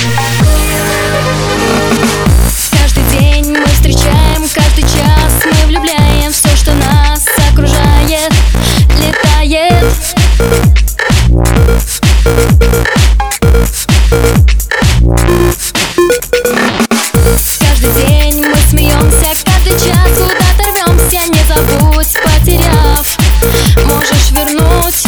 Каждый день мы встречаем, каждый час мы влюбляем. Все, что нас окружает, летает. Каждый день мы смеемся, каждый час куда-то рвемся. Не забудь, потеряв, можешь вернуть.